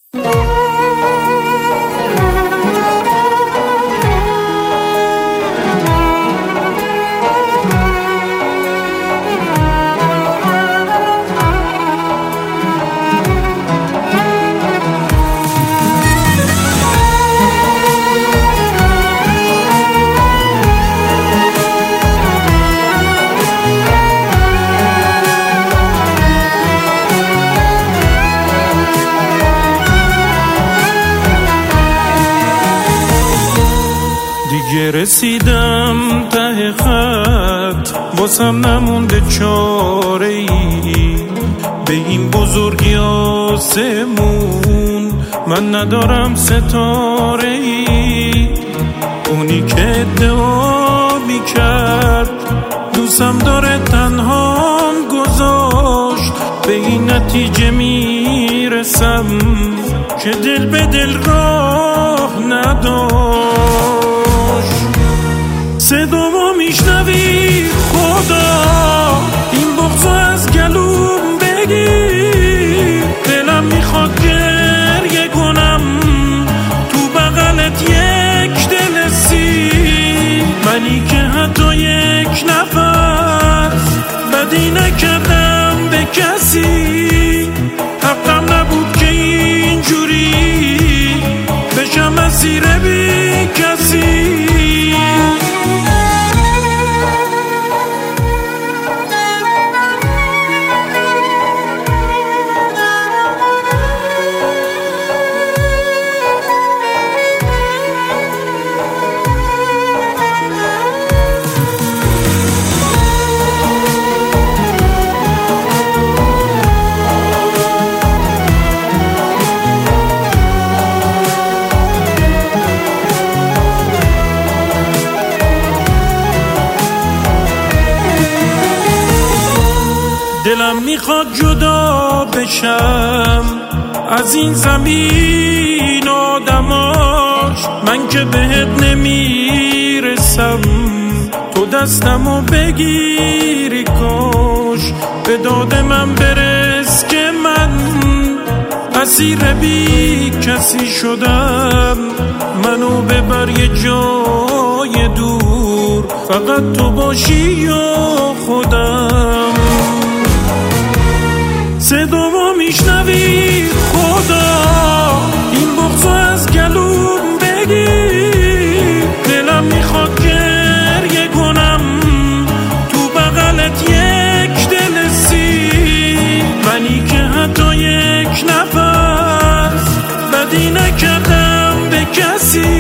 دیگه رسیدم ته خط، واسم نمونده چاره ای، به این بزرگی آسمون من ندارم ستاره ای. اونی که ادعا میکرد دوستم داره تنهام گذاشت، به این نتیجه میرسم که دل به دل راه نداشت. صدامو میشنوی خدا، این بغضو از گلوم بگیر، دلم میخواد گریه کنم تو بغلت یک دل سی، منی که حتی یک نفس بدی نکردم به کسی، حقم نبود که اینجوری بشم اسیر بی کسی. دلم میخواد جدا بشم از این زمین آدماش، من که بهت نمیرسم، تو دستمو بگیری کاش، به داد من برس که من اسیر بی کسی شدم، منو ببر یه جای دور، فقط تو باشی یا خودم. صدامو میشنوی خدا، این بغضو از گلوم بگیر، دلم میخواد گریه کنم تو بغلت یک دل سی، منی که حتی یک نفس بدی نکردم به کسی.